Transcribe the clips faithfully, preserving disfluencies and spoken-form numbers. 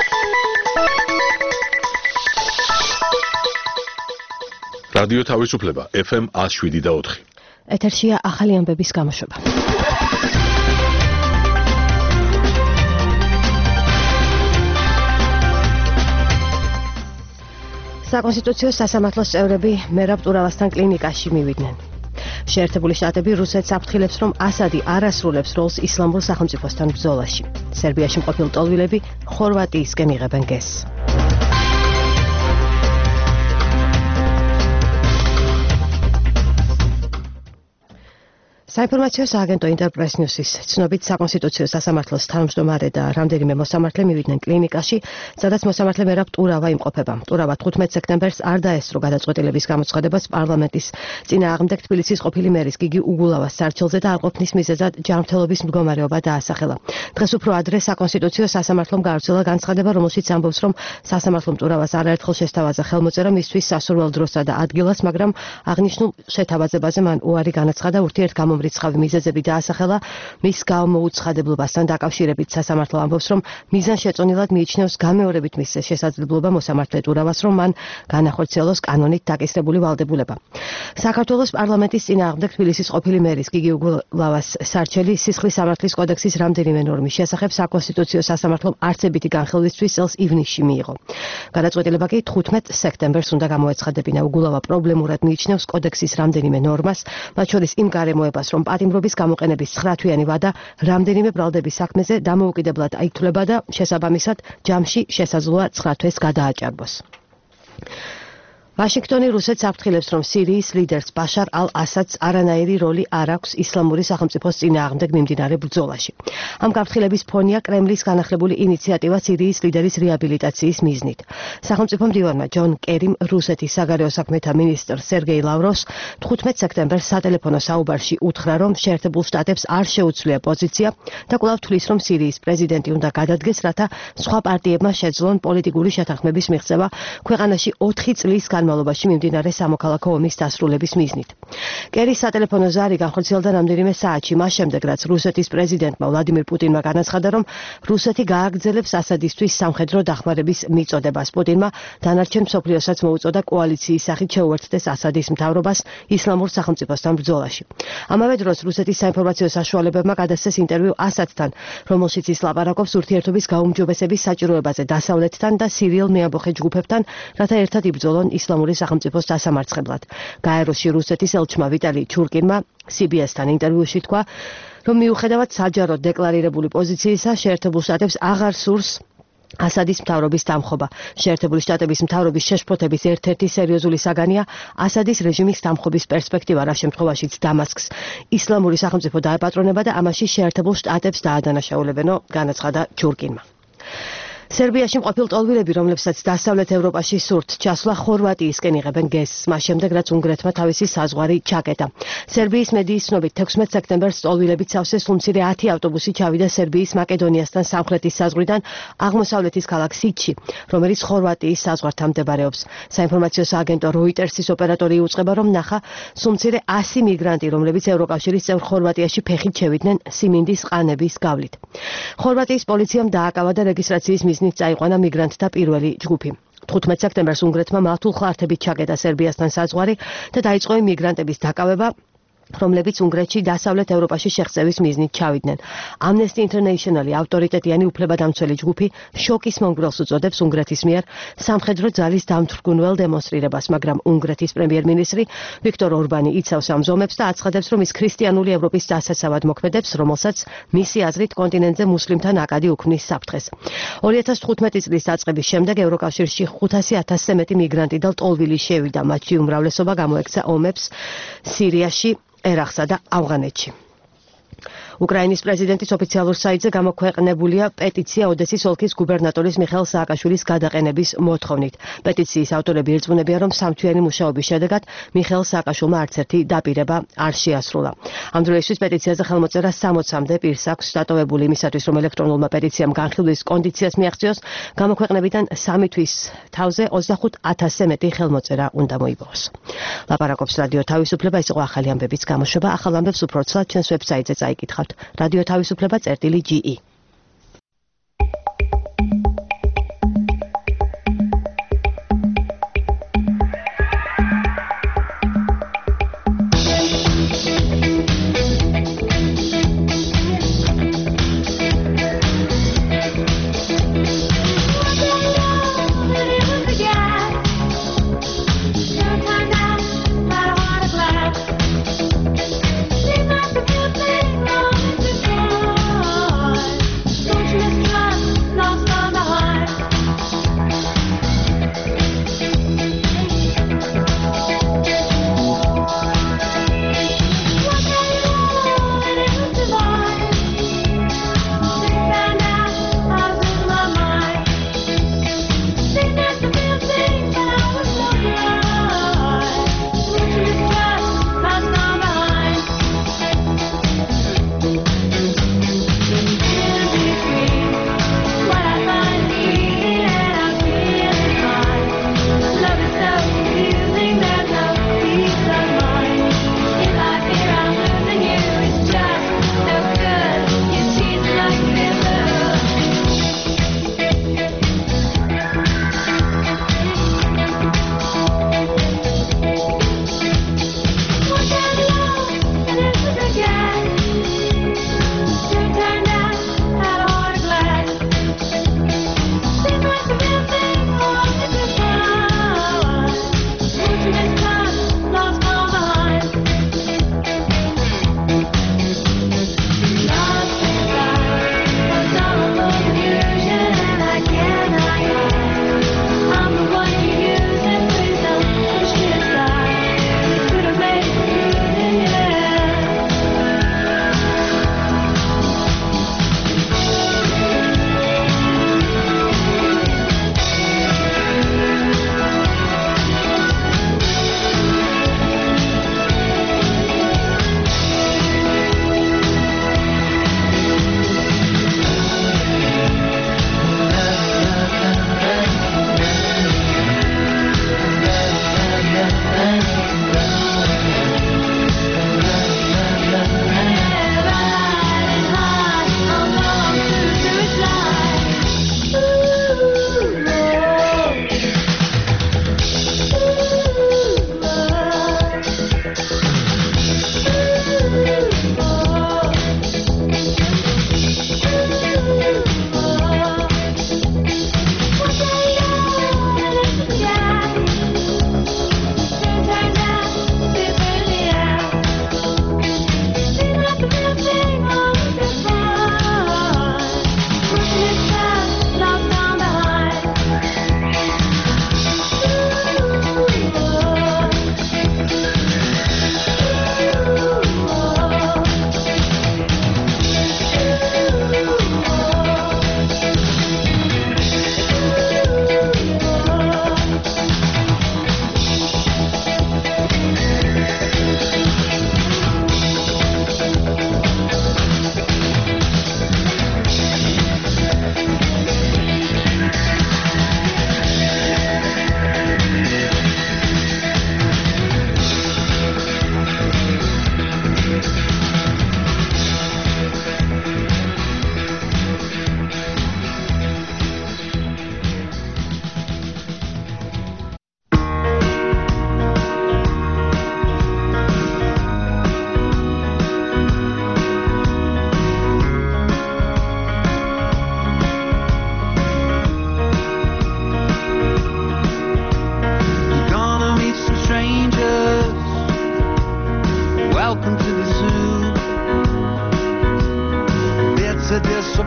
რადიო თავისუფლება ეფ ემ one oh seven და four. ეთერშია ახალი ამბების გამოშვება. საკონსტიტუციო სასამართლოს წევრები მერაბ ტურავასთან კლინიკაში მივიდნენ. შეერთებული შტატები რუსეთს აფრთხილებს, რომ ასადი არ ასრულებს როლს ისლამურ სახელმწიფოსთან ბრძოლაში. სერბიაში მყოფილ ტოლვილები ხორვატიისკენ იღებენ გეზს. საინფორმაციო სააგენტო ინტერპრეს ნიუსის ცნობით საკონსტიტუციო სასამართლოს თავმჯდომარე და რამდენიმე მოსამართლე მივიდნენ კლინიკაში, სადაც მოსამართლე მერაბ ტურავა იმყოფება. ტურავა თხუთმეტ სექტემბერს არ დაესწრო გადაწყვეტილების გამოცხადებას პარლამენტის წინააღმდეგ თბილისის ყოფილი მერის გიგი უგულავას სარჩელზე და არ ყოფნის მიზეზად ჯანმრთელობის მდგომარეობა დაასახელა. დღეს უფრო ადრე საკონსტიტუციო სასამართლომ გააგრძელა განცხადება, რომელშიც ამბობს, რომ სასამართლომ ტურავას არაერთხელ შესთავაზა ხელმოწერა მისთვის სასურველ დროსა და ადგილას, მაგრამ აღნიშნულ შეთავაზებაზე მან უარი განაცხადა. ურთიერთგამო რიცხავი მიზეზები დაასახელა. მის გამოუცხადებლობასთან დაკავშირებით სასამართლო ამბობს, რომ მიზანშეწონილად მიიჩნევს გამეორებით მის შესაძლებლობა მოსამართლე ტურავას, რომ მან განახორციელოს კანონით დაკისრებული ვალდებულება. საქართველოს პარლამენტის წინააღმდეგ თბილისის ყოფილი მერის გიგი უგულავას სარჩელი სისხლის სამართლის კოდექსის რამდენიმე ნორმის შესახებ საკონსტიტუციო სასამართლომ არცებითი განხილვისთვის წელს ივნისში მიიღო. გადაწყვეტილება კი თხუთმეტ სექტემბერს უნდა გამოეცხადებინა. უგულავა პრობლემურად მიიჩნევს კოდექსის რამდენიმე ნორმას, მათ შორის იმ გარემოებას, რომ პატიმრობის გამოყენების ცხრათვიანი ვადა რამდენიმე ბრალდების საქმეზე დამოუკიდებლად აითვლება და შესაბამისად ჯამში შესაძლოა ცხრა თვეს გადააჭარბოს. ვაშინგტონი რუსეთს აფრთხილებს, რომ სირიის ლიდერს ბაშარ ალ-ასადს არანაირი როლი არ აქვს ისლამური სახელმწიფოს წინააღმდეგ მიმდინარე ბრძოლაში. ამ გაფრთხილების ფონია კრემლის განახლებული ინიციატივა სირიის ლიდერის რეაბილიტაციის მიზნით. სახელმწიფო მდივანმა ჯონ კერიმ რუსეთის საგარეო საქმეთა მინისტრ სერგეი ლავროვს თხუთმეტ სექტემბერს სატელეფონო საუბარში უთხრა, რომ შეერთებულ შტატებს არ შეუძლია პოზიცია და კვლავ თვლის, რომ სირიის პრეზიდენტი უნდა გადადგეს, რათა სხვა პარტიებმა შეძლონ პოლიტიკური შეთანხმების მიღწევა ქვეყანაში ოთხი წლის განმავლობაში მიმდინარე სამოქალაქო ომის დასრულების მიზნით. კერის სატელეფონო ზარი განხორციელდა რამდენიმე საათში მას შემდეგ, რაც რუსეთის პრეზიდენტმა ვლადიმირ პუტინმა განაცხადა, რომ რუსეთი გააგრძელებს ასადისთვის სამხედრო დახმარების მიწოდებას. პუტინმა დანარჩენ მსოფლიოსაც მოუწოდა კოალიციის სახით შეუერთდეს ასადის მთავრობას ისლამურ სახელმწიფოსთან ბრძოლაში. ამავე დროს რუსეთის საინფორმაციო საშუალებებმა გადასცეს ინტერვიუ ასადთან, რომელშიც ის ლაპარაკობს ურთიერთობის გაუმჯობესების საჭიროებაზე დასავლეთთან და სირიელ მეამბოხე ჯგუფებთან, რათა ერთად იბრძოლონ ისლამურ სახელმწიფოს დასამარცხებლად. გაეროში რუსეთის ელჩმა ვიტალი ჩურკინმა სი ბი ეს-თან ინტერვიუში თქვა, რომ მიუხედავად საჯაროდ დეკლარირებული პოზიციისა, შეერთებულ შტატებს აღარ სურს ასადის მთავრობის დამხობა. შეერთებული შტატების მთავრობის შეშფოთების ერთ-ერთი სერიოზული საგანია ასადის რეჟიმის დამხობის პერსპექტივა, რა შემთხვევაშიც დამასკს ისლამური სახელმწიფო დაეპატრონება და ამაში შეერთებულ შტატებს დაადანაშაულებენო, განაცხადა ჩურკინმა. სერბიაში მყოფილ ტოლვილები, რომლებსაც დასავლეთ ევროპაში სურთ ჩასვლა, ხორვატიისკენ იღებენ გეზს, მას შემდეგ, რაც უნგრეთმა თავისი საზღვარი ჩაკეტა. სერბიის მედიის ცნობით თექვსმეტ სექტემბერს ტოლვილებით სავსე სულ-მცირე ათი ავტობუსი ჩავიდა სერბიის მაკედონიასთან სამხრეთის საზღვრიდან აღმოსავლეთის ქალაქ სიჩში, რომელიც ხორვატიის საზღვართან მდებარეობს. საინფორმაციო სააგენტო როიტერსის ოპერატორი იუწყება, რომ ნახა სულ-მცირე ასი მიგრანტი, რომლებიც ევროკავშირის წევრ ხორვატიაში ფეხით შევიდნენ სიმინდის ყანების გავლით. ხორვატიის პოლიციამ დააკავა და რეგისტრაციის მიზნით წაიყვანა მიგრანტთა პირველი ჯგუფი. თხუთმეტ სექტემბერს უნგრეთმა მართულ ხლართებით ჩაკეტა სერბიასთან საზღვარი და დაიწყო მიგრანტების დაკავება, რომლებიც უნგრეთში დასავლეთ ევროპაში შეღწევის მიზნით ჩავიდნენ. Amnesty International-ი ავტორიტეტიანი უფლებადამცველი ჯგუფი შოკის მონგრელს უწოდებს უნგრეთის მიერ სამხედრო ძალის დამთრგუნველ დემონსტრირებას, მაგრამ უნგრეთის პრემიერ-მინისტრი ვიქტორ ორბანი იცავს ამ ზომებს და აცხადებს, რომ ის ქრისტიანული ევროპის დასაცავად მოქმედებს, რომელსაც მისი აზრით კონტინენტზე მუსლიმთა ნაკადი უქმნის საფრთხეს. ორი ათას თხუთმეტი წლის დაწყების შემდეგ ევროკავშირში ხუთასი ათასზე მეტი მიგრანტი და ტოლვილი შევიდა, მათში უმრავლესობა გამოექცა ომებს სირიაში, ერაყსა და ავღანეთში. უკრაინის პრეზიდენტის ოფიციალურ საიტზე გამოქვეყნებულია პეტიცია ოდესის ოლქის გუბერნატორის მიხეილ სააკაშვილის გადაყენების მოთხოვნით. პეტიციის ავტორები ირწმუნებიან, რომ სამთვიანი მუშაობის შედეგად მიხეილ სააკაშვილმა არცერთი დაპირება არ შეასრულა. ამ დროისთვის პეტიციაზე ხელმოწერა სამოცამდე პირს აქვს დატოვებული იმისათვის, რომ ელექტრონულმა პეტიციამ განხილვის კონდიციას მიაღწიოს, გამოქვეყნებიდან სამი თვის თავზე ოცდახუთ ათასზე მეტი ხელმოწერა უნდა მოიპოვოს. ლაპარაკობს რადიო თავისუფლება, ის იყო ახალი ამბების გამოშვება. ახალ ამბებს უფრო ცალ ჩვენს ვებსაიტზე წაიკითხავთ. რადიო თავისუფლება წერტილი ჯი ი.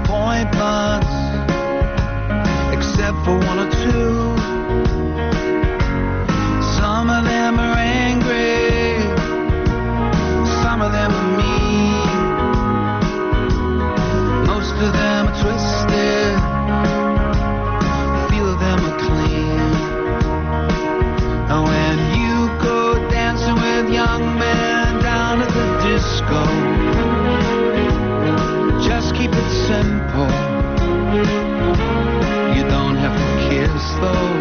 appointments, except for one or two. Some of them are angry, some of them are mean, most of them are twisted, a few of them are clean. And when you go dancing with young men down at the disco, just keep it simple. You don't have to kiss though.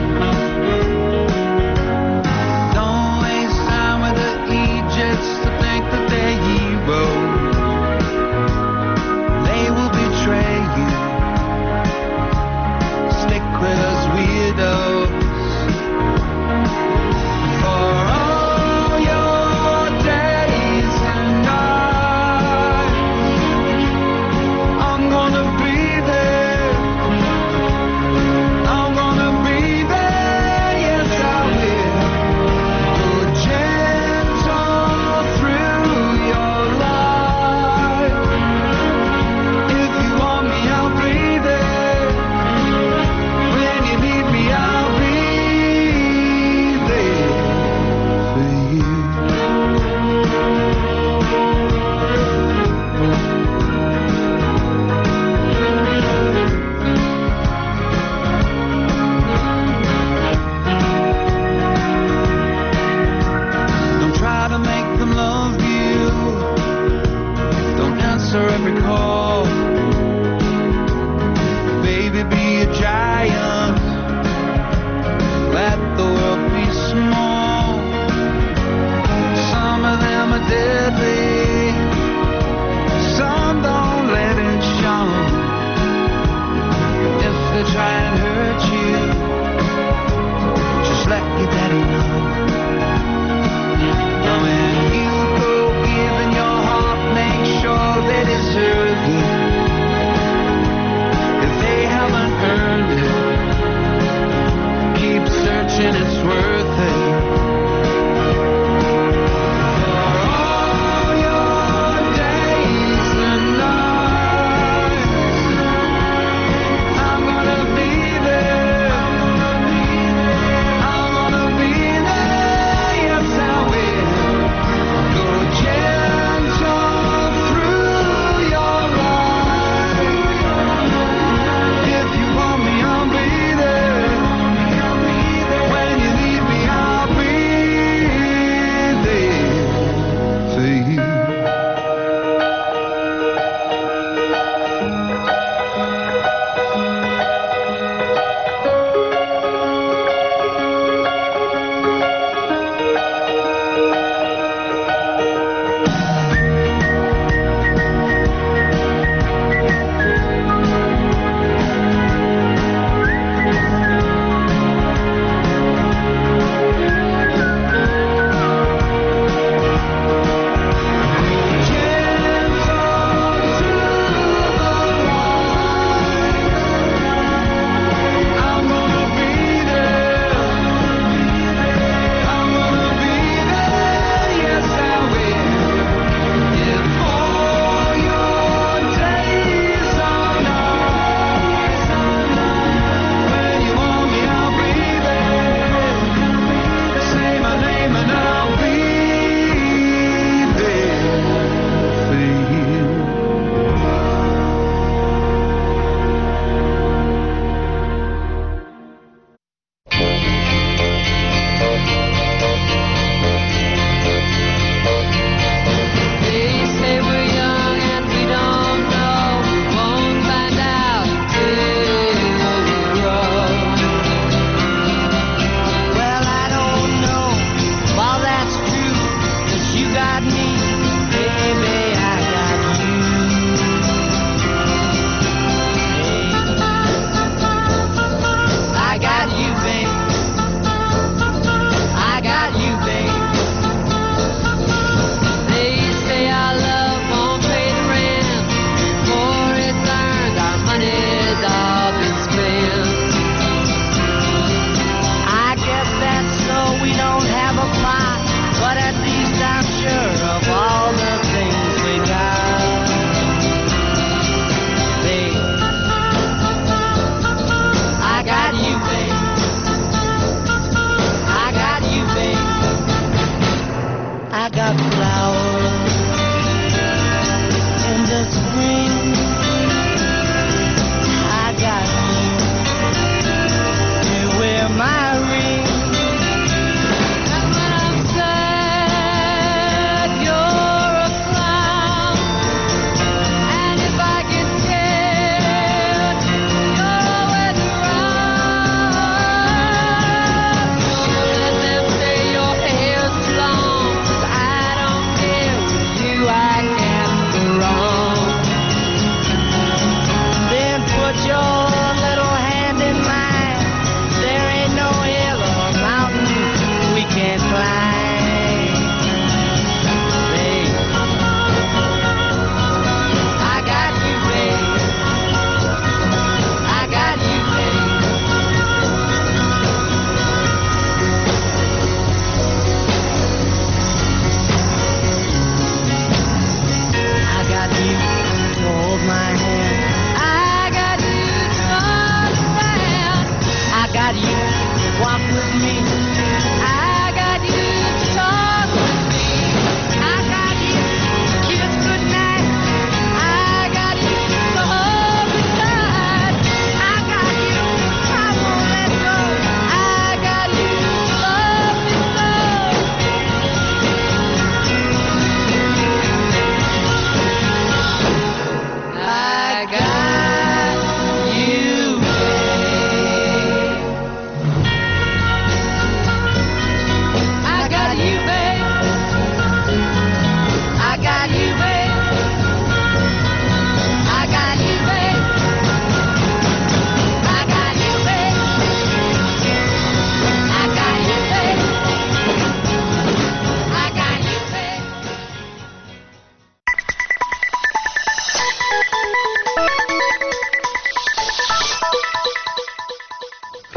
Don't waste time with the Egypts to think that they're heroes. They will betray you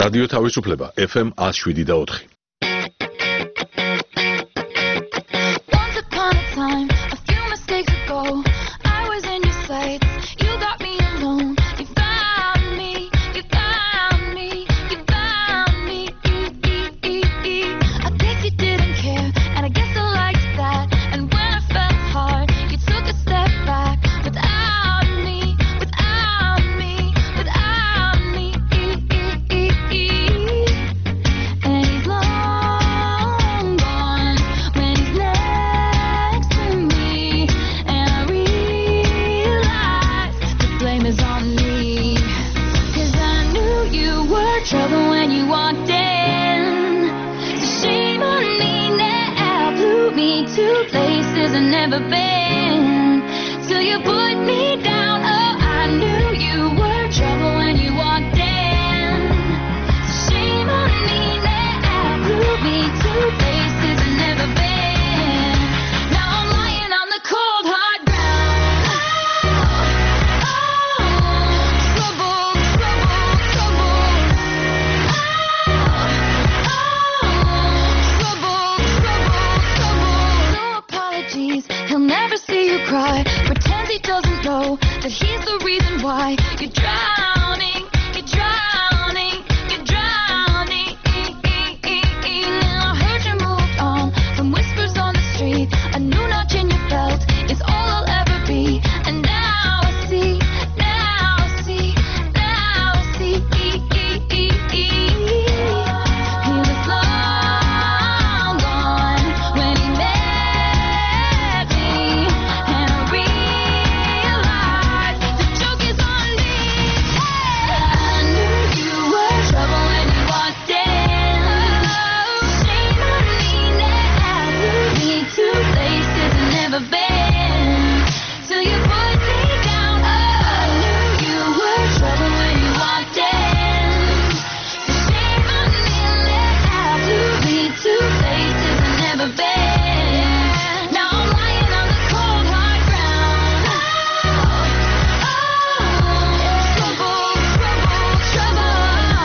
რადიო თავისუფლება F M one oh seven point four. Once upon a time, a few mistakes ago, I was in your sights. You got me alone. You found me. You found me. You found me. I guess you didn't care, and I guess I liked that. And when I felt hard, you took a step back. Without me, without me, without me. And he's long gone when he's next to me. And I realize the blame is on me. 'Cause I knew you were trouble when you walked in. So shame on me now, blew me to places I've never been. Till you put me down, oh, I knew you were trouble when you walked in. So shame on me now, blew me to places I've never been. Now I'm lying on the cold hard ground. Oh, trouble, trouble, trouble. Trouble, trouble, trouble. No apologies, he'll never see you cry. Pretends he doesn't know that he's the reason why you're drowning, you're drowning, you're drowning. And I heard you moved on from whispers on the street. A new notch in your belt is all I'll ever be. And now I see, now I see, now I see. He was long gone when he met me. And I realized the joke is on me. I knew you were trouble when you walked in. Shame on me now, blew me to places I've never been. Till you put me down, oh, I knew you were trouble when you walked in. Shame on me now, blew me to places I've never been. Now I'm lying on the cold hard ground. Oh, trouble, trouble, trouble.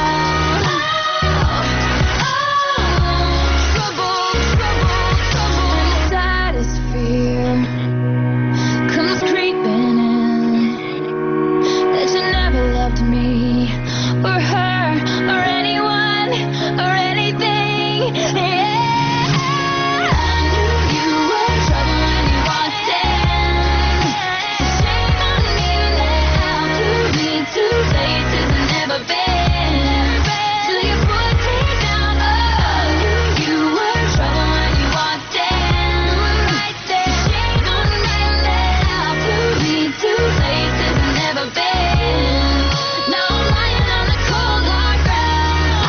Trouble, trouble, trouble. And the saddest fear comes creeping in, that you never loved me or her or anyone or anything. Yeah, I knew you were trouble when you walked in. So shame on me now, blew me to places I've never been. Till you put me down, oh, I knew you were trouble when you walked in. Right there, shame on me now, blew me to places I've never been. Now I'm lying on the cold hard ground.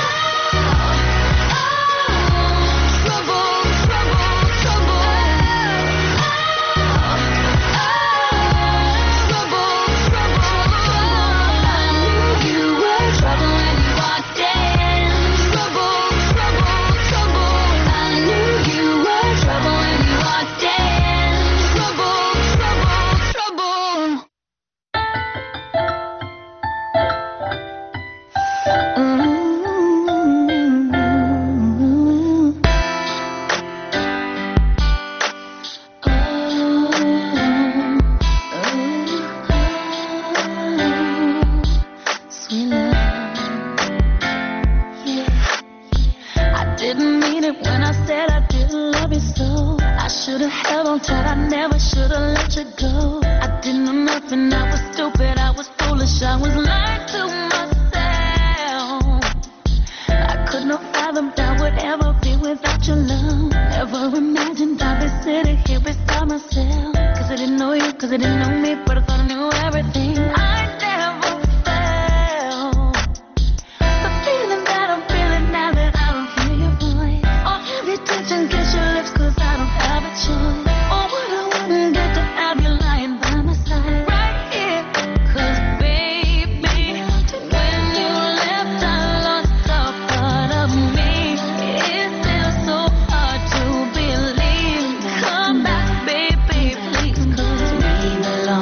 Trouble, trouble, trouble. Trouble, trouble, trouble. I knew you were trouble when you walked in. Trouble, trouble, trouble. I knew you were trouble when you walked in. Trouble, trouble, trouble. Sweet love, yeah. I didn't mean it when I said I didn't love you so. I should have held on tight, I never should have let you go. I didn't know nothing, I was stupid, I was foolish, I was lying to myself. I could not fathom that I would ever be without your love. Never imagined I'd be sitting here beside myself. 'Cause I didn't know you, 'cause I didn't know me, but I thought I knew everything. I never felt the feeling that I'm feeling now that I don't hear your voice. Or have your touch and kiss your lips, 'cause I don't have a choice. Or would I wouldn't get to have you lying by my side right here. 'Cause baby, when you left I lost a part of me. It's still so hard to believe. Come back, baby, please. 'Cause we belong.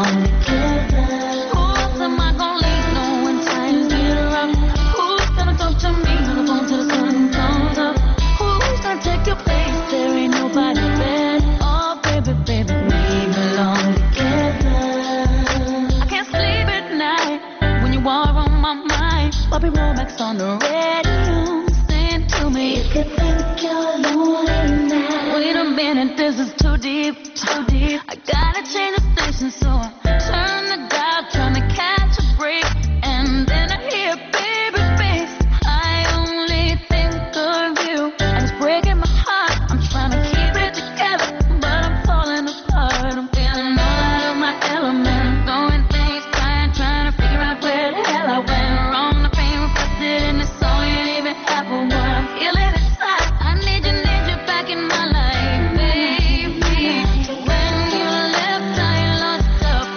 my mind. Bobby Womack's on the radio, saying to me, you could think you're lonely now. Wait a minute, this is too deep, too deep. I gotta change the station, so I turn the dial, trying to catch a break, and then I hear baby bass. I only think of you, and it's breaking my heart. I'm trying to keep it together, but I'm falling apart. I'm feeling all out of my element. I'm going things, trying, trying to figure out where the hell I went wrong. The pain reflected in the song ain't even half of what I'm feeling inside. I need you, need you back in my life, baby. When you left, I lost up.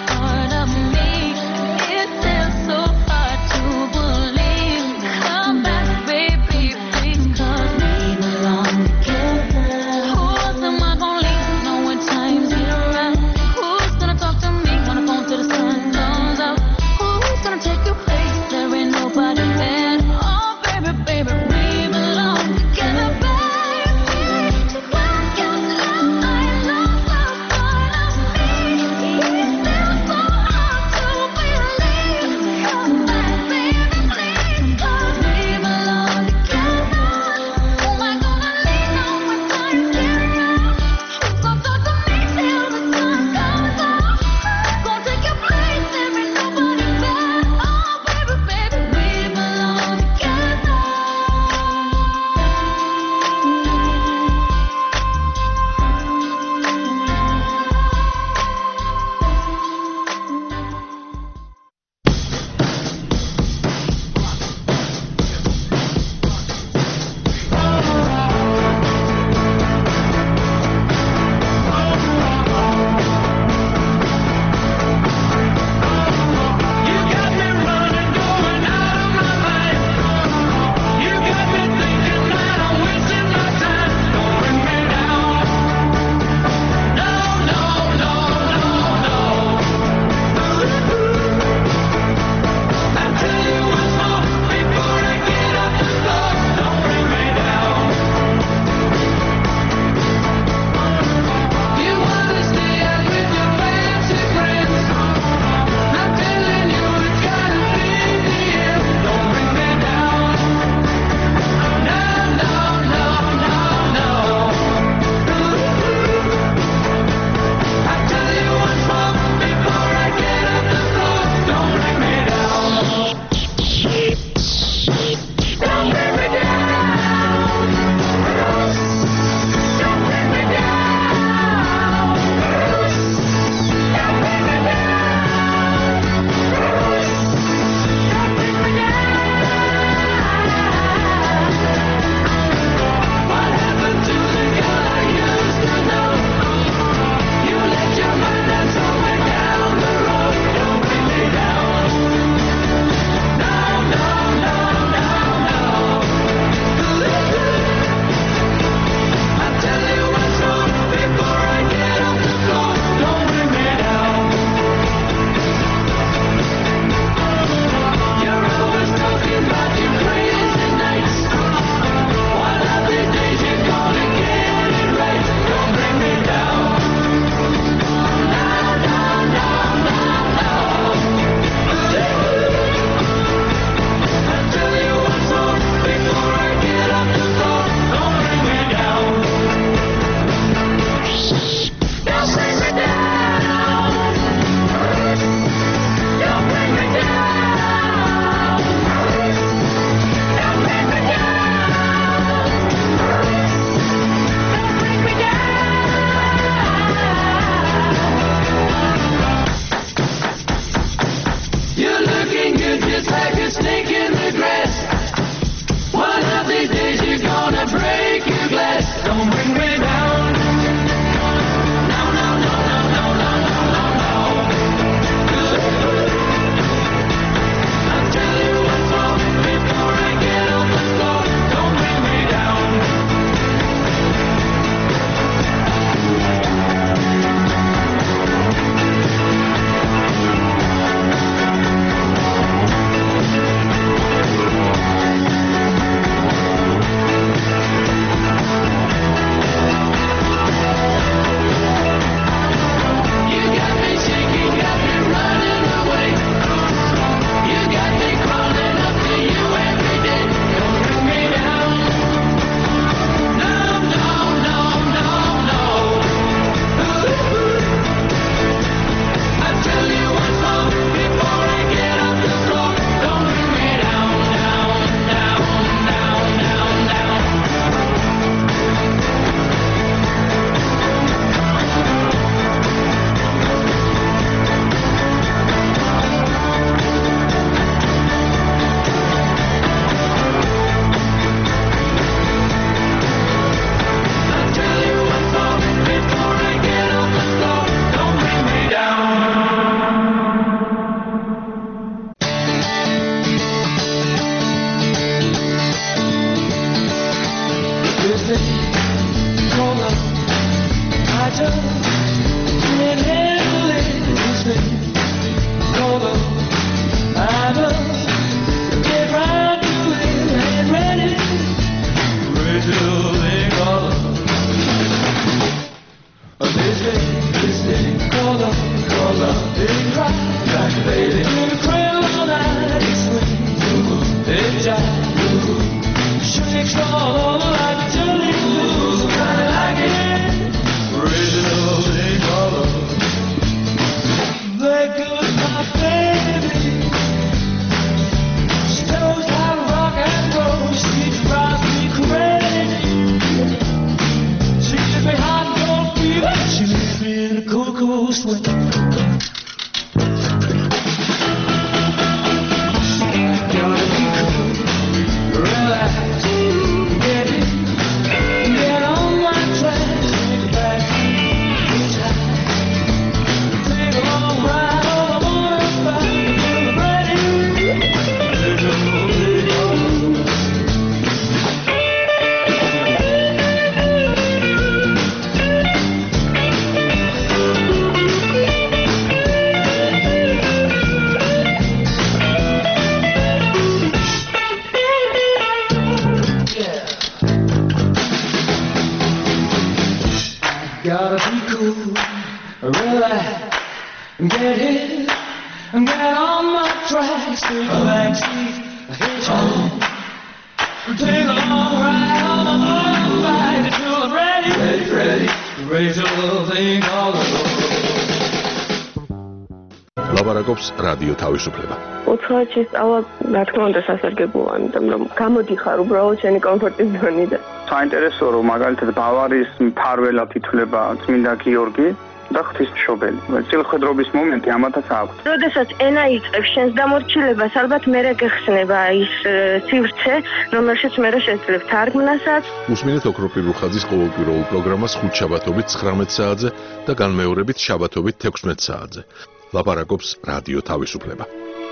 ლაპარაკობს რადიო თავისუფლება. უცხოეთში სწავლა, რა თქმა უნდა, სასარგებლოა, იმიტომ რომ გამოდიხარ უბრალოდ შენი კომფორტის ზონიდან. საინტერესოა, რომ მაგალითად ბავარიის მფარველად ითვლება წმინდა გიორგი და ღვთისმშობელი. წილხედრობის მომენტი ამათაც აქვს. როდესაც ენა იწყებს შენს დამორჩილებას, ალბათ მერე გეხსნება ის სივრცე, რომელშიც მერე შეძლებ თარგმნასაც. უსმინეთ ოქროპირ რუხაძის ყოველკვირეულ პროგრამას ხუთშაბათობით ცხრამეტ საათზე და განმეორებით შაბათობით თექვსმეტ საათზე. ლაპარაკობს რადიო თავისუფლება.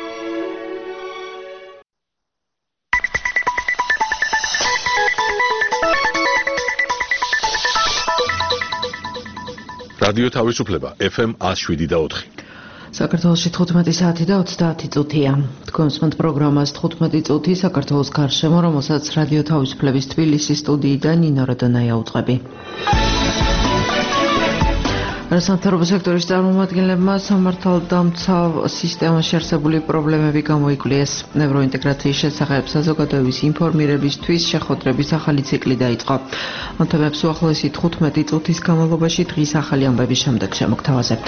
რადიო თავისუფლება ეფ ემ one oh seven და four. საქართველოში თხუთმეტი საათი და ოცდაათი წუთია. თქვენსმენთ პროგრამას თხუთმეტი წუთი საქართველოს გარშემო, რომელსაც რადიო თავისუფლების თბილისის სტუდიიდან ნინო როდონაია უწყები. არასამთავრობო სექტორის წარმომადგენლებმა სამართალდამცავ სისტემაში არსებული პრობლემები გამოიკლიეს. ევროინტეგრაციის შესახებ საზოგადოების ინფორმირებისთვის შეხვედრების ახალი ციკლი დაიწყო. ამ თემებს უახლოესი თხუთმეტი წუთის განმავლობაში დღის ახალი ამბების შემდეგ შემოგთავაზებთ.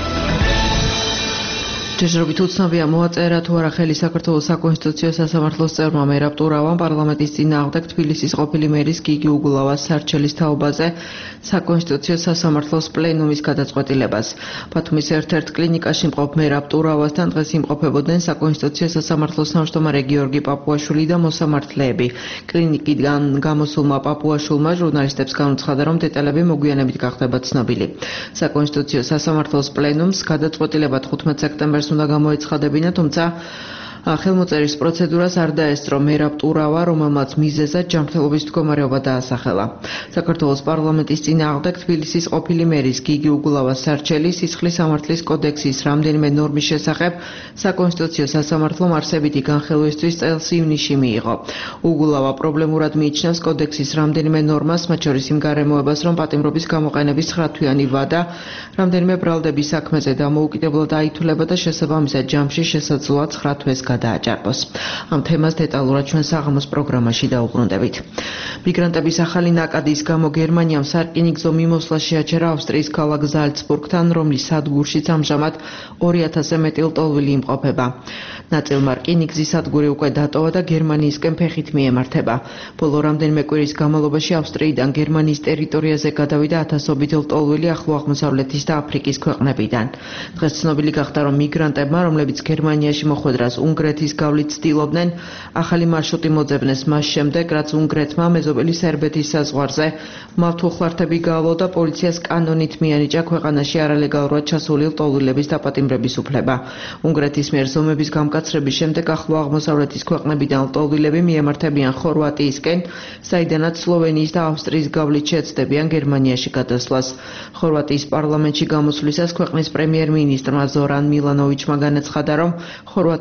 ჯერჯერობით უცნობია მოაწერა თუ არა ხელი საქართველოს საკონსტიტუციო სასამართლოს წევრმა მერაბ ტურავამ პარლამენტის წინააღმდეგ თბილისის ყოფილი მერის გიგი უგულავას სარჩელის თაობაზე საკონსტიტუციო სასამართლოს პლენუმის გადაწყვეტილებას. ბათუმის ერთ-ერთ კლინიკაში მყოფ მერაბ ტურავასთან დღეს იმყოფებოდნენ საკონსტიტუციო სასამართლოს თავმჯდომარე გიორგი პაპუაშვილი და მოსამართლეები. კლინიკიდან გამოსულმა პაპუაშვილმა ჟურნალისტებს განუცხადა, რომ დეტალები მოგვიანებით გახდება ცნობილი. საკონსტიტუციო სასამართლოს პლენუმს გადაწყვეტილება თხუთმეტ სექტემბერს უნდა გამოეცხადებინა, თუმცა ხელმოწერის პროცედურას არ დაესწრო მერაბ ტურავა, რომელმაც მიზეზად ჯანმრთელობის მდგომარეობა დაასახელა. საქართველოს პარლამენტის წინააღმდეგ თბილისის ყოფილი მერის გიგი უგულავას სარჩელი სისხლის სამართლის კოდექსის რამდენიმე ნორმის შესახებ საკონსტიტუციო სასამართლომ არსებითი განხილვისთვის წელს ივნისში მიიღო. უგულავა პრობლემურად მიიჩნევს კოდექსის რამდენიმე ნორმას, მათ შორის იმ გარემოებას, რომ პატიმრობის გამოყენების ცხრათვიანი ვადა რამდენიმე ბრალდების საქმეზე დამოუკიდებლად აითვლება და შესაბამისად ჯამში შესაძლოა ცხრა თვეს გადააჭარბოს. ამ თემას დეტალურად ჩვენ საღამოს პროგრამაში დაუბრუნდებით. მიგრანტების ახალი ნაკადის გამო გერმანიამ სარკინიგზო მიმოსვლა შეაჩერა ავსტრიის ქალაქ ზალცბურგთან, რომლის სადგურშიც ამჟამად ორი ათასზე მეტი ლტოლვილი იმყოფება. ნაწილმა რკინიგზის სადგური უკვე დატოვა და გერმანიისკენ ფეხით მიემართება. ბოლო რამდენიმე კვირის განმავლობაში ავსტრიიდან გერმანიის ტერიტორიაზე გადავიდა ათასობით ლტოლვილი ახლო აღმოსავლეთის და აფრიკის ქვეყნებიდან. დღეს ცნობილი გახდა, რომ მიგრანტებმა, რომლებიც გერმანიაში მოხვედრას უნგრეთის გავლით ცდილობდნენ, ახალი მარშრუტი მოძებნეს მას შემდეგ, რაც უნგრეთმა მეზობელი სერბეთის საზღვარზე მავთულხლართები გაავლო და პოლიციას კანონით მიანიჭა ქვეყანაში არალეგალურად ჩასული ლტოლვილების დაპატიმრების უფლება. უნგრეთის მიერ ზომების გამკაცრების შემდეგ ახლო აღმოსავლეთის ქვეყნებიდან ლტოლვილები მიემართებიან ხორვატიისკენ, საიდანაც სლოვენიის და ავსტრიის გავლით შეეცდებიან გერმანიაში გადასვლას. ხორვატიის პარლამენტში გამოსვლისას ქვეყნის პრემიერ-მინისტრმა ზორან მილანოვიჩმა განაცხადა, რომ ხორვატია მზად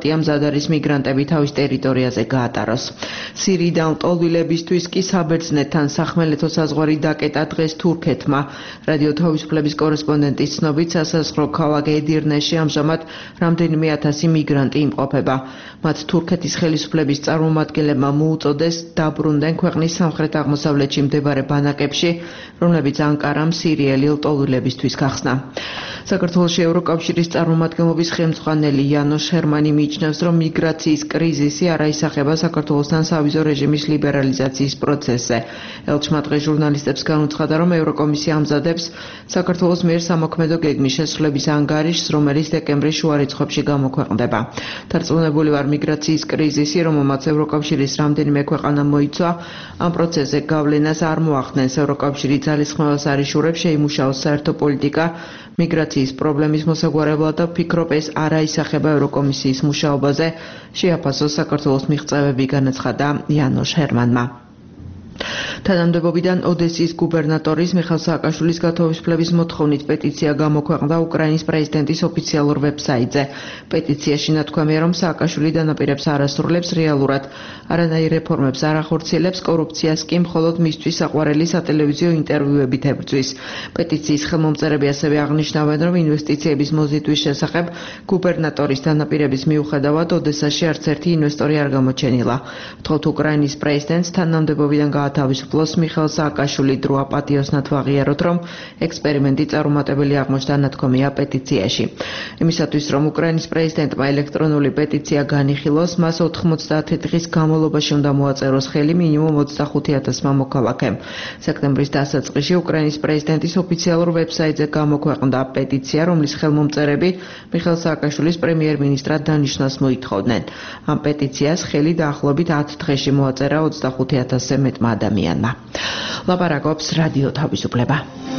არის მიგრანტები თავის ტერიტორიაზე გაატაროს. სირიიდან ლტოლვილებისთვის კი საბერძნეთთან სახმელეთო საზღვარი დაკეტა დღეს თურქეთმა. რადიო თავისუფლების კორესპონდენტის ცნობით, სასაზღვრო ქალაქ ედირნეში ამჟამად რამდენიმე ათასი მიგრანტი იმყოფება. მათ თურქეთის ხელისუფლების წარმომადგენლებმა მოუწოდეს დაბრუნდნენ ქვეყნის სამხრეთ-აღმოსავლეთში მდებარე ბანაკებში, რომლებიც ანკარამ სირიელი ლტოლვილებისთვის გახსნა. საქართველოში ევროკავშირის წარმომადგენლობის ხელმძღვანელი იანოშ ჰერმანი მიიჩნევს, რომ მიგრაციის კრიზისი არ აისახება საქართველოსთან სავიზო რეჟიმის ლიბერალიზაციის პროცესზე. ელჩმა დღეს ჟურნალისტებს განუცხადა, რომ ევროკომისია ამზადებს საქართველოს მიერ სამოქმედო გეგმის შესრულების ანგარიშს, რომელიც დეკემბრის შუა რიცხვებში გამოქვეყნდება. დარწმუნებული ვარ, მიგრაციის კრიზისი, რომელმაც ევროკავშირის რამდენიმე ქვეყანა მოიცვა, ამ პროცესზე გავლენას არ მოახდენს. ევროკავშირი ძალისხმევას არ იშურებს, შეიმუშაოს საერთო პოლიტიკა მიგრაციის პრობლემის მოსაგვარებლად და ვფიქრობ, ეს არ აისახება ევროკომისიის მუშაობაზე, შეაფასოს საქართველოს მიღწევები, განაცხადა იანოშ ჰერმანმა. თანამდებობიდან ოდესის გუბერნატორის მიხეილ სააკაშვილის გათავისუფლების მოთხოვნით პეტიცია გამოქვეყნდა უკრაინის პრეზიდენტის ოფიციალურ ვებსაიტზე. პეტიციაში ნათქვამია, რომ სააკაშვილი დანაპირებს არ ასრულებს, რეალურად არანაირ რეფორმებს არ ახორციელებს, კორუფციას კი მხოლოდ მისთვის საყვარელი სატელევიზიო ინტერვიუებით ებრძვის. პეტიციის ხელმომწერები ასევე აღნიშნავენ, რომ ინვესტიციების მოზიდვის შესახებ გუბერნატორის დანაპირების მიუხედავად ოდესაში არც ერთი ინვესტორი არ გამოჩენილა. ვთხოვთ უკრაინის პრეზიდენტს თანამდებობიდან თავისუფლოს მიხეილ სააკაშვილი დრო აპატიოს ნათვაღიაროთ, რომ ექსპერიმენტი წარუმატებელი აღმოჩნდა, ნათქვამია პეტიციაში. იმისათვის, რომ უკრაინის პრეზიდენტმა ელექტრონული პეტიცია განიხილოს, მას ოთხმოცდაათი დღის განმავლობაში უნდა მოაწეროს ხელი მინიმუმ ოცდახუთი ათასმა მოქალაქემ. სექტემბრის დასაწყისში უკრაინის პრეზიდენტის ოფიციალურ ვებსაიტზე გამოქვეყნდა პეტიცია, რომლის ხელმომწერები მიხეილ სააკაშვილის პრემიერ-მინისტრად დანიშნას მოითხოვდნენ. ამ პეტიციას ხელი დაახლოებით ათ დღეში მოაწერა ოცდახუთი ათასზე მეტმა ადამიანმა. ლაპარაკობს რადიო თავისუფლება.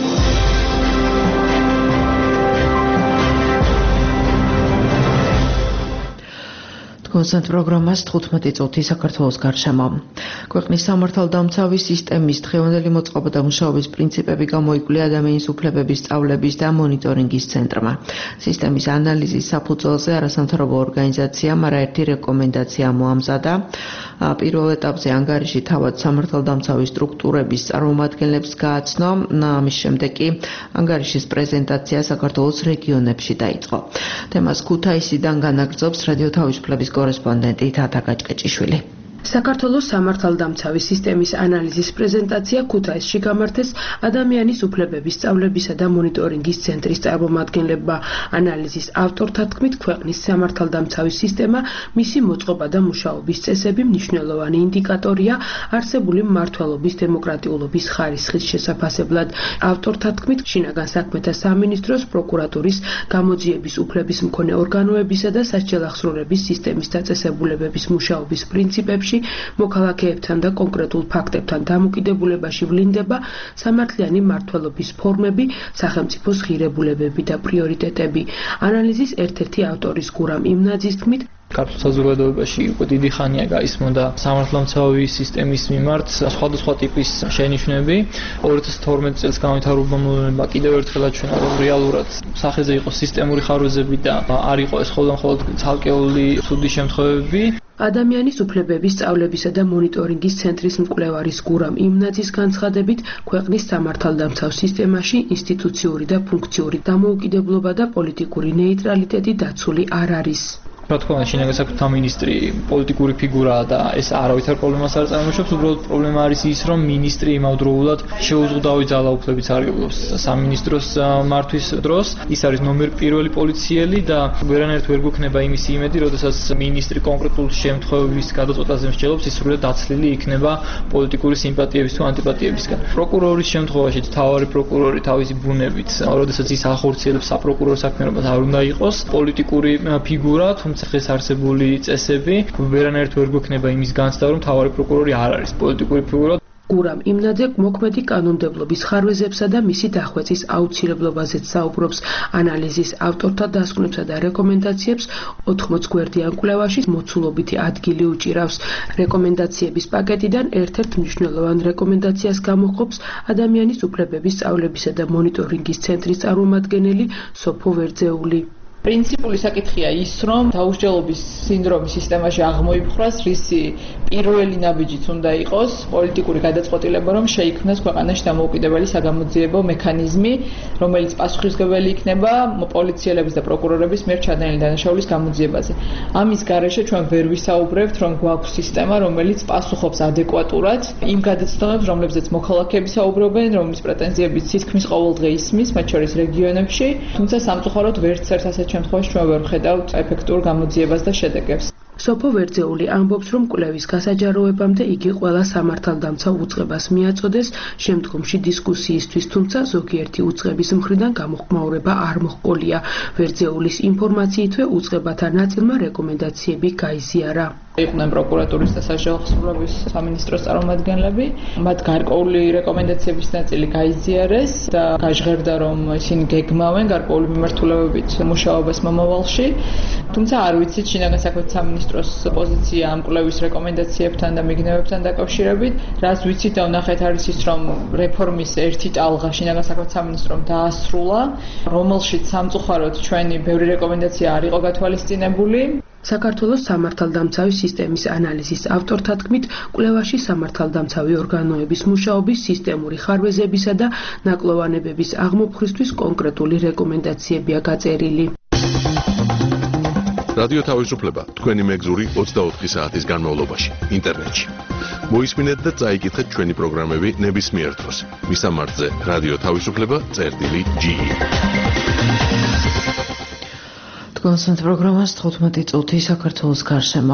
კონსტანტ პროგრამას თხუთმეტი წუთი საქართველოს გარშემო. ქვეყნის სამართალდამცავი სისტემის დღევანდელი მოწყობა და მუშაობის პრინციპები გამოიკვლია ადამიანის უფლებების სწავლების და მონიტორინგის ცენტრმა. სისტემის ანალიზის საფუძველზე არასამთავრობო ორგანიზაციამ არაერთი რეკომენდაცია მოამზადა. პირველ ეტაპზე ანგარიში თავად სამართალდამცავი სტრუქტურების წარმომადგენლებს გააცნო, ამის შემდეგ კი ანგარიშის პრეზენტაცია საქართველოს რეგიონებში დაიწყო. თემას ქუთაისიდან განაგრძობს რადიო თავისუფლების კორესპონდენტი თათა გაჭკეჭიშვილი. საქართველოს სამართალდამცავი სისტემის ანალიზის პრეზენტაცია ქუთაისში გამართეს ადამიანის უფლებების სწავლებისა და მონიტორინგის ცენტრის წარმომადგენლებმა. ანალიზის ავტორთა თქმით, ქვეყნის სამართალდამცავი სისტემა, მისი მოწყობა და მუშაობის წესები მნიშვნელოვანი ინდიკატორია არსებული მმართველობის დემოკრატიულობის ხარისხის შესაფასებლად. ავტორთა თქმით, შინაგან საქმეთა სამინისტროს, პროკურატურის, გამოძიების უფლების მქონე ორგანოებისა და სასჯელახსრულების სისტემის დაწესებულებების მუშაობის პრინციპებში მოქალაქეებთან და კონკრეტულ ფაქტებთან დამოკიდებულებაში ვლინდება სამართლიანი მმართველობის ფორმები, სახელმწიფოს ღირებულებები და პრიორიტეტები. ანალიზის ერთ-ერთი ავტორის გურამ იმნაძის თქმით, ქართულ საზოგადოებაში უკვე დიდი ხანია გაისმოდა სამართალდამცავი სისტემის მიმართ სხვადასხვა ტიპის შენიშვნები. ორი ათას თორმეტი წელს განვითარებულმა მოვლენებმა კიდევ ერთხელ აჩვენა, რომ რეალურად სახეზე იყო სისტემური ხარვეზები და არ იყო ეს მხოლოდ ცალკეული ცუდი შემთხვევები. ადამიანის უფლებების სწავლებისა და მონიტორინგის ცენტრის მკვლევარის გურამ იმნაძის განცხადებით, ქვეყნის სამართალდამცავ სისტემაში ინსტიტუციური და ფუნქციური დამოუკიდებლობა და პოლიტიკური ნეიტრალიტეტი დაცული არ არის. რა თქმა უნდა, შინაგან საქმეთა მინისტრი პოლიტიკური ფიგურაა და ეს არავითარ პრობლემას არ წარმოშობს. უბრალოდ პრობლემა არის ის, რომ მინისტრი იმავდროულად შეუზღუდავი ძალაუფლებით სარგებლობს სამინისტროს მართვის დროს. ის არის ნომერ პირველი პოლიციელი და ვერანაირად ვერ გვექნება იმის იმედი, როდესაც მინისტრი კონკრეტულ შემთხვევების გადაწყვეტაზე მსჯელობს, ის სრულად დაცლილი იქნება პოლიტიკური სიმპათიების თუ ანტიპათიებისგან. პროკურორის შემთხვევაში თავარი პროკურორი თავისი ბუნებით, როდესაც ის ახორციელებს საპროკურორო საქმიანობას, არ უნდა იყოს პოლიტიკური ფიგურა, თუმცა ხეს არსებული წესები ვერანაირად ვერ გვექნება იმის განცდა, რომ თავარი პროკურორი არ არის პოლიტიკური ფიგურა. გურამ იმნაძე მოქმედი კანონმდებლობის ხარვეზებსა და მისი დახვეწის აუცილებლობაზეც საუბრობს. ანალიზის ავტორთა დასკვნებსა და რეკომენდაციებს ოთხმოც გვერდიან კვლევაში მოცულობითი ადგილი უჭირავს. რეკომენდაციების პაკეტიდან ერთ-ერთ მნიშვნელოვან რეკომენდაციას გამოხობს ადამიანის უფლებების სწავლებისა და მონიტორინგის ცენტრის წარმომადგენელი სოფო ვერძეული. პრინციპული საკითხია ის, რომ დაუსჯელობის სინდრომის სისტემაში აღმოიფხვრას რისი პირველი ნაბიჯიც უნდა იყოს პოლიტიკური გადაწყვეტილება, რომ შეიქმნას ქვეყანაში დამოუკიდებელი საგამოძიებო მექანიზმი, რომელიც პასუხისმგებელი იქნება პოლიციელების და პროკურორების მიერ ჩადენილი დანაშაულის გამოძიებაზე. ამის გარეშე ჩვენ ვერ ვისაუბრებთ, რომ გვაქვს სისტემა, რომელიც პასუხობს ადეკვატურად იმ გადაცდომებს, რომლებზეც მოქალაქეები საუბრობენ, რომლის პრეტენზიებიც თითქმის ყოველდღე ისმის, მათ შორის რეგიონებში, თუმცა სამწუხაროდ ვერც ერთ ასეთ შემთხვევაში ჩვენ ვერ ვხედავთ ეფექტურ გამოძიებას და შედეგებს. სოფო ვერძეული ამბობს, რომ კვლევის გასაჯაროებამდე იგი ყველა სამართალდამცავ უწყებას მიაწოდეს შემდგომში დისკუსიისთვის, თუმცა ზოგიერთი უწყების მხრიდან გამოხმაურება არ მოჰყოლია. ვერძეულის ინფორმაციითვე უწყებათა ნაწილმა რეკომენდაციები გაიზიარა. იყვნენ პროკურატურის და სასჯელხსრულების სამინისტროს წარმომადგენლები, მათ გარკვეული რეკომენდაციების ნაწილი გაიზიარეს და გაჟღერდა, რომ ისინი გეგმავენ გარკვეული მიმართულებებით მუშაობას მომავალში. თუმცა არ ვიცით შინაგან საქმეთა სამინისტროს პოზიცია ამ კვლევის რეკომენდაციებთან და მიგნებებთან დაკავშირებით. რაც ვიცით და ვნახეთ არის ის, რომ რეფორმის ერთი ტალღა შინაგან საქმეთა სამინისტრომ დაასრულა, რომელშიც სამწუხაროდ ჩვენი ბევრი რეკომენდაცია არ იყო გათვალისწინებული. საქართველოს სამართალდამცავი სისტემის ანალიზის ავტორთა თქმით, კვლევაში სამართალდამცავი ორგანოების მუშაობის სისტემური ხარვეზებისა და ნაკლოვანებების აღმოფხვრისთვის კონკრეტული რეკომენდაციებია გაწერილი. რადიო თავისუფლება თქვენი მეგზური ოცდაოთხი საათის განმავლობაში ინტერნეტში. მოისმინეთ და წაიკითხეთ ჩვენი პროგრამები ნებისმიერ დროს. მისამართზე რადიო თავისუფლება წერტილი ჯი. კონსენტ პროგრამას თხუთმეტი წუთი საქართველოს გარშემო.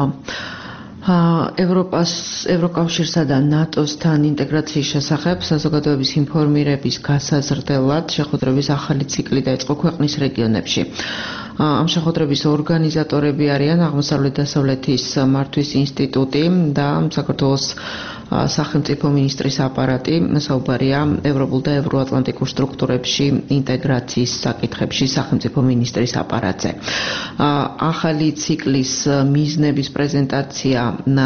ევროპას, ევროკავშირსა და ნატოსთან ინტეგრაციის შესახებ საზოგადოების ინფორმირების გასაზრდელად შეხვედრების ახალი ციკლი დაიწყო ქვეყნის რეგიონებში. ამ შეხვედრების ორგანიზატორები არიან აღმოსავლეთ დასავლეთის მართვის ინსტიტუტი და საქართველოს სახელმწიფო მინისტრის აპარატი. საუბარია ევროპულ და ევროატლანტიკურ სტრუქტურებში ინტეგრაციის საკითხებში სახელმწიფო მინისტრის აპარატზე. ახალი ციკლის მიზნების პრეზენტაცია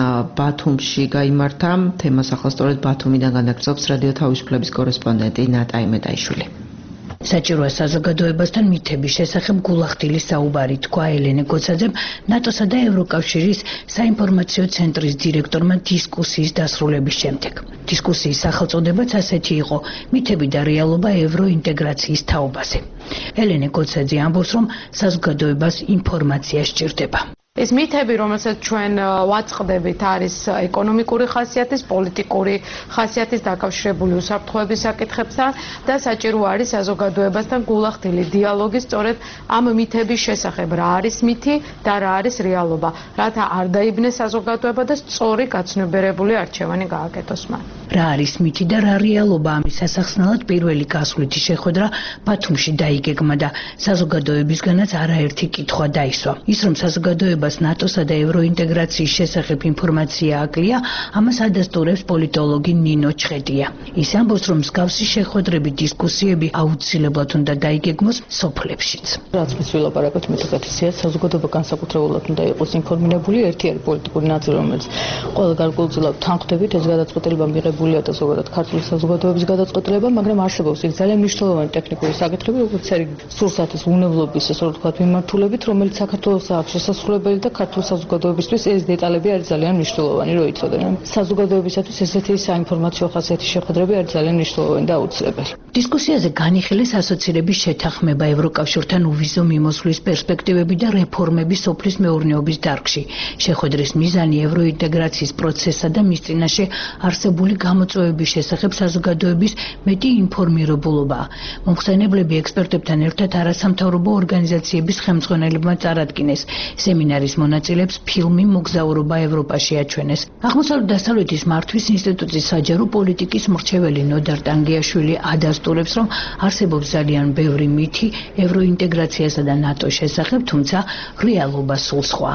ბათუმში გაიმართა. თემას ახალსწორედ ბათუმიდან განაგრძობს რადიო თავისუფლების კორესპონდენტი ნატა იმედაიშვილი. საჭიროა საზოგადოებასთან მითების შესახებ გულახდილი საუბარი, თქვა ელენე გოცაძემ ნატოსა და ევროკავშირის საინფორმაციო ცენტრის დირექტორმა დისკუსიის დასრულების შემდეგ. დისკუსიის სახელწოდებაც ასეთი იყო: მითები და რეალობა ევროინტეგრაციის თაობაზე. ელენე გოცაძე ამბობს, რომ საზოგადოებას ინფორმაცია სჭირდება. ეს მითები, რომელსაც ჩვენ ვაწყდებით, არის ეკონომიკური ხასიათის, პოლიტიკური ხასიათის დაკავშირებული უსაფრთხოების საკითხებთან და საჭირო არის საზოგადოებასთან გულახდილი დიალოგი სწორედ ამ მითების შესახებ, რა არის მითი და რა არის რეალობა, რათა არ დაიბნეს საზოგადოება და სწორი გაცნობიერებული არჩევანი გააკეთოს მან. რა არის მითი და რა რეალობა, ამის სასახსნელად პირველი გასვლითი შეხვედრა ბათუმში დაიგეგმა და საზოგადოებისგანაც არაერთი კითხვა დაისვა. ის რომ საზოგადოება ნატოსა და ევროინტეგრაციის შესახებ ინფორმაცია აკლია, ამას ადასტურებს პოლიტოლოგი ნინო ჩხეტია. ის ამბობს, რომ მსგავსი შეხვედრები, დისკუსიები აუცილებლად უნდა დაიგეგმოს სოფლებშიც. რაც მის ვილაპარაკოთ მეტაკაცია, საზოგადოება განსაკუთრებულად უნდა იყოს ინფორმირებული. ერთი არის პოლიტიკური ნაწილი, რომელიც ყველა გარკვეულწილად თანხმდებით, ეს გადაწყვეტილება მიღებულია და ზოგადად ქართული საზოგადოების გადაწყვეტილება, მაგრამ არსებობს იქ ძალიან მნიშვნელოვანი ტექნიკური საკითხები, როგორც არის სურსათის უნებლობის, ესე რომ ვთქვათ, მიმართულებით, რომელიც საქართველოს აქვს შესასრულებელი და ქართული საზოგადოებისთვის ეს დეტალები არის ძალიან მნიშვნელოვანი, რომ იცოდნენ. საზოგადოებისათვის ესეთი საინფორმაციო ხასიათის შეხვედრები არის ძალიან მნიშვნელოვანი და აუცილებელი. დისკუსიაზე განიხილეს ასოცირების შეთანხმება, ევროკავშირთან უვიზო მიმოსვლის პერსპექტივები და რეფორმები სოფლის მეურნეობის დარგში. შეხვედრის მიზანი ევროინტეგრაციის პროცესსა და მის წინაშე არსებული გამოწვევების შესახებ საზოგადოების მეტი ინფორმირებულობაა. მომხსენებლები ექსპერტებთან ერთად არასამთავრობო ორგანიზაციების ხელმძღვანელებმა წარადგინეს. სემინარის მონაწილეებს ფილმი მოგზაურობა ევროპაში აჩვენეს. აღმოსავლეთ დასავლეთის მართვის ინსტიტუტის საჯარო პოლიტიკის მრჩეველი ნოდარ ტანგიაშვილი ადასტურებს, რომ არსებობს ძალიან ბევრი მითი ევროინტეგრაციასა და ნატოს შესახებ, თუმცა რეალობა სულ სხვაა.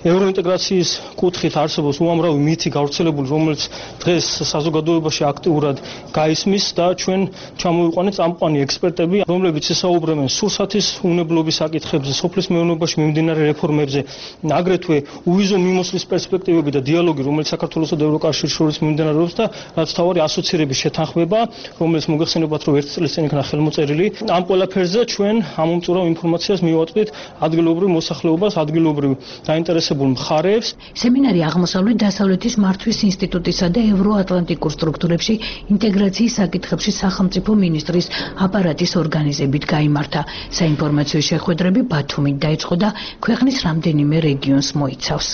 ევროინტეგრაციის კუთხით არსებობს უამრავი მითი გავრცელებული, რომელიც დღეს საზოგადოებაში აქტიურად გაისმის და ჩვენ ჩამოვიყვანეთ წამყვანი ექსპერტები, რომლებიც ესაუბრებენ სურსათის უნებლობის საკითხებზე, სოფლის მეურნეობაში მიმდინარე რეფორმებზე, აგრეთვე უვიზო მიმოსვლის პერსპექტივები და დიალოგი, რომელიც საქართველოსა და ევროკავშირის შორის მიმდინარეობს და რაც თავარი ასოცირების შეთანხმება, რომელიც მოგეხსენებათ, რომ ერთი წლის წინ იქნა ხელმოწერილი. ამ ყველაფერზე ჩვენ ამომწურავ ინფორმაციას მივაწვდით ადგილობრივ მოსახლეობას, ადგილობრივ დაინტერესებულ მხარეებს. სემინარი აღმოსავლეთ დასავლეთის მართვის ინსტიტუტისა და ევროატლანტიკურ სტრუქტურებში ინტეგრაციის საკითხებში სახელმწიფო მინისტრის აპარატის ორგანიზებით გაიმართა. საინფორმაციო შეხვედრები ბათუმით დაიწყო და ქვეყნის რამდენიმე რეგიონს მოიცავს.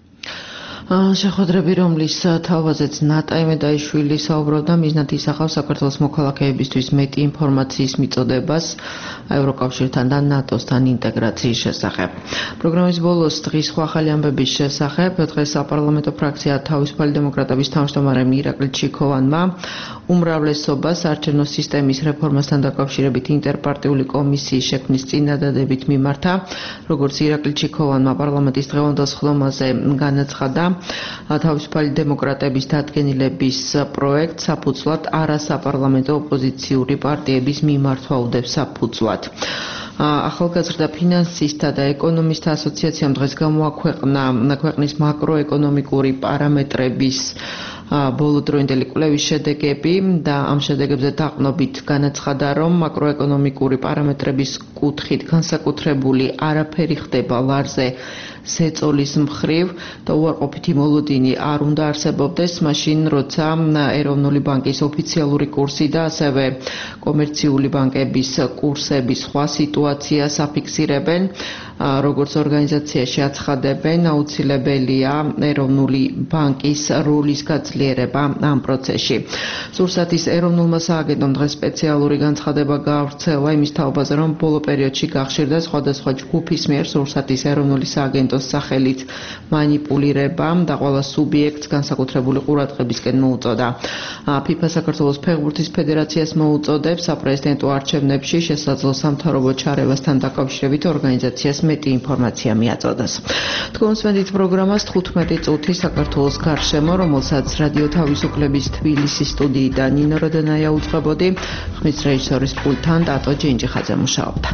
შეხვედრები, რომლის თავაზეც ნატა იმედაიშვილი საუბრობდა, მიზნად ისახავს საქართველოს მოქალაქეებისთვის მეტი ინფორმაციის მიწოდებას ევროკავშირთან და ნატოსთან ინტეგრაციის შესახებ. პროგრამის ბოლოს დღის სხვა ახალი ამბების შესახებ დღეს საპარლამენტო ფრაქცია თავისუფალი დემოკრატების თავმჯდომარემ ირაკლი ჩიქოვანმა უმრავლესობა საარჩევნო სისტემის რეფორმასთან დაკავშირებით ინტერპარტიული კომისიის შექმნის წინადადებით მიმართა, როგორც ირაკლი ჩიქოვანმა პარლამენტის დღევანდელ სხდომაზე განაცხადა, თავისუფალი დემოკრატების დადგენილების პროექტ საფუძვლად არასაპარლამენტო ოპოზიციური პარტიების მიმართვა უდევს საფუძვლად. ახალგაზრდა ფინანსისტთა და ეკონომისტთა ასოციაციამ დღეს გამოაქვეყნა ქვეყნის მაკროეკონომიკური პარამეტრების ბოლოდროინდელი კვლევის შედეგები და ამ შედეგებზე დაყრდნობით განაცხადა, რომ მაკროეკონომიკური პარამეტრების კუთხით განსაკუთრებული არაფერი ხდება ლარზე ზეწოლის მხრივ და უარყოფითი მოლოდინი არ უნდა არსებობდეს მაშინ, როცა ეროვნული ბანკის ოფიციალური კურსი და ასევე კომერციული ბანკების კურსების სხვა სიტუაციას აფიქსირებენ, როგორც ორგანიზაციაში აცხადებენ, აუცილებელია ეროვნული ბანკის როლის გაძლიერება ამ პროცესში. სურსათის ეროვნულმა სააგენტომ დღეს სპეციალური განცხადება გაავრცელა იმის თაობაზე, რომ ბოლო პერიოდში გახშირდა სხვადასხვა ჯგუფის მიერ სურსათის ეროვნული სააგენტოს სახელით მანიპულირება და ყველა სუბიექტს განსაკუთრებული ყურადღებისკენ მოუწოდა. ფიფა საქართველოს ფეხბურთის ფედერაციას მოუწოდებს საპრეზიდენტო არჩევნებში შესაძლო სამთავრობო ჩარევასთან დაკავშირებით ორგანიზაციას მეტი ინფორმაცია მიაწოდოს. თქვენსმენით პროგრამას თხუთმეტი წუთი საქართველოს გარშემო, რომელსაც რადიო თავისუფლების თბილისის სტუდიიდან ნინო როდენაია უძღვებოდი, ხმის რეჟისორის პულტთან დატო ჯინჯიხაძე მუშაობდა.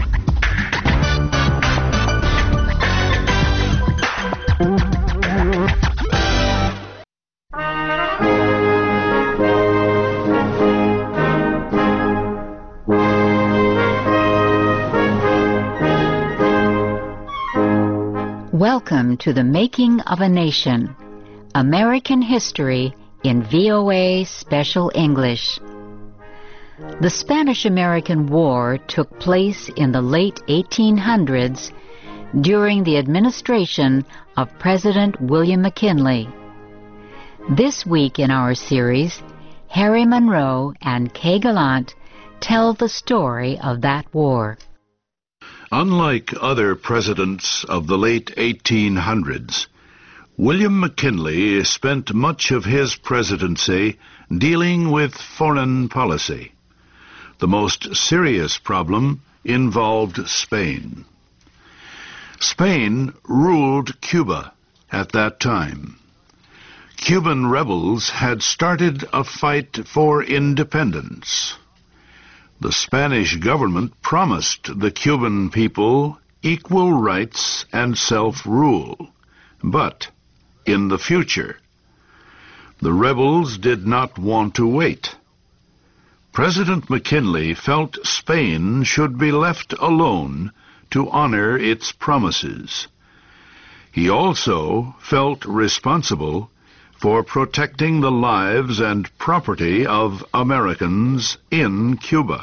Welcome to the Making of a Nation, American History in V O A Special English. The Spanish-American War took place in the late eighteen hundreds during the administration of President William McKinley. This week in our series, Harry Monroe and Kay Gallant tell the story of that war. Unlike other presidents of the late eighteen hundreds, William McKinley spent much of his presidency dealing with foreign policy. The most serious problem involved Spain. Spain ruled Cuba at that time. Cuban rebels had started a fight for independence. The Spanish government promised the Cuban people equal rights and self-rule, but in the future, the rebels did not want to wait. President McKinley felt Spain should be left alone to honor its promises. He also felt responsible for protecting the lives and property of Americans in Cuba.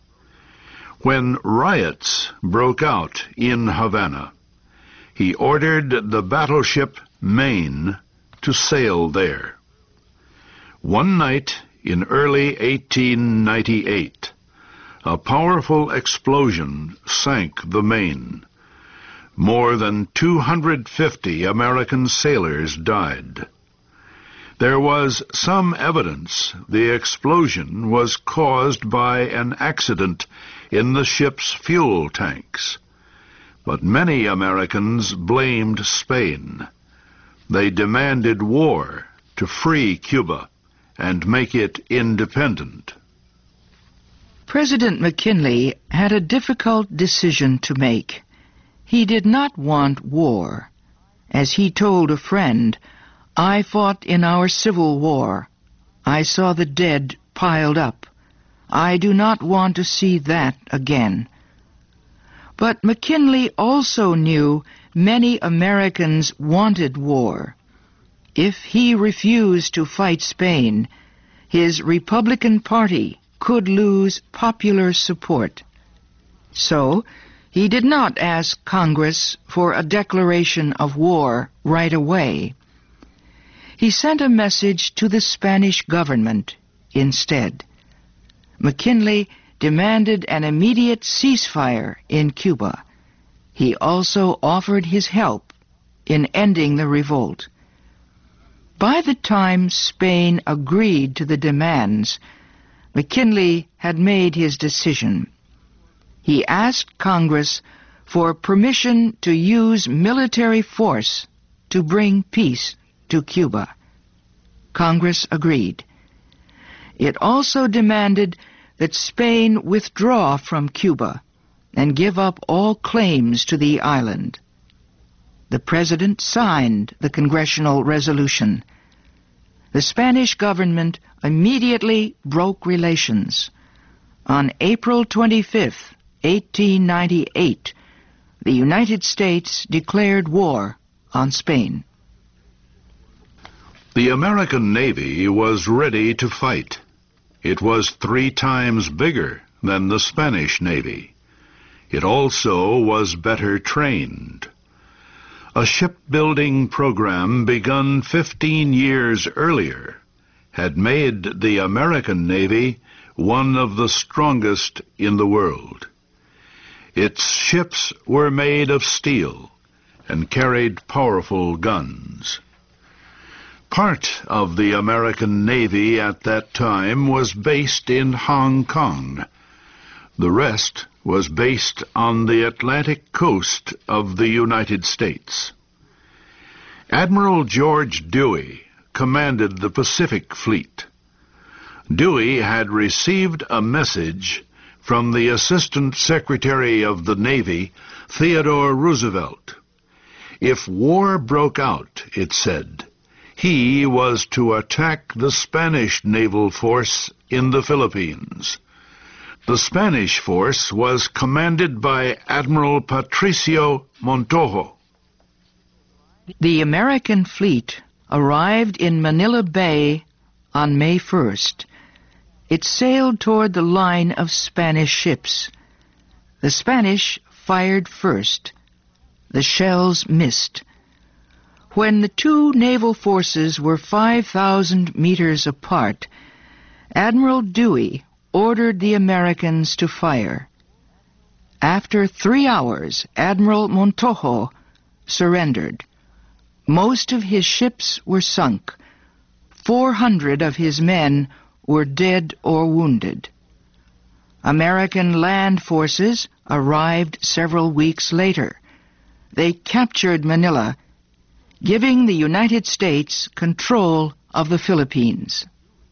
When riots broke out in Havana, he ordered the battleship Maine to sail there. One night in early eighteen ninety-eight, a powerful explosion sank the Maine. More than two hundred fifty American sailors died. There was some evidence the explosion was caused by an accident in the ship's fuel tanks, but many Americans blamed Spain They demanded war to free Cuba and make it independent. President McKinley had a difficult decision to make. He did not want war. As he told a friend, "I fought in our Civil War. I saw the dead piled up. I do not want to see that again." But McKinley also knew many Americans wanted war. If he refused to fight Spain, his Republican Party could lose popular support. So, he did not ask Congress for a declaration of war right away. He sent a message to the Spanish government instead. McKinley demanded an immediate ceasefire in Cuba. He also offered his help in ending the revolt. By the time Spain agreed to the demands, McKinley had made his decision. He asked Congress for permission to use military force to bring peace to Cuba. Congress agreed. It also demanded that Spain withdraw from Cuba and give up all claims to the island. The President signed the congressional resolution. The Spanish government immediately broke relations. On April twenty-fifth, eighteen ninety-eight, the United States declared war on Spain. The American Navy was ready to fight. It was three times bigger than the Spanish Navy. It also was better trained. A shipbuilding program begun fifteen years earlier had made the American Navy one of the strongest in the world. Its ships were made of steel and carried powerful guns. Part of the American Navy at that time was based in Hong Kong. The rest was based on the Atlantic coast of the United States. Admiral George Dewey commanded the Pacific Fleet. Dewey had received a message from the Assistant Secretary of the Navy, Theodore Roosevelt. If war broke out, it said, he was to attack the Spanish naval force in the Philippines. The Spanish force was commanded by Admiral Patricio Montojo. The American fleet arrived in Manila Bay on May first. It sailed toward the line of Spanish ships. The Spanish fired first. The shells missed. When the two naval forces were five thousand meters apart, Admiral Dewey ordered the Americans to fire. After three hours, Admiral Montojo surrendered. Most of his ships were sunk. Four hundred of his men were dead or wounded. American land forces arrived several weeks later. They captured Manila, giving the United States control of the Philippines.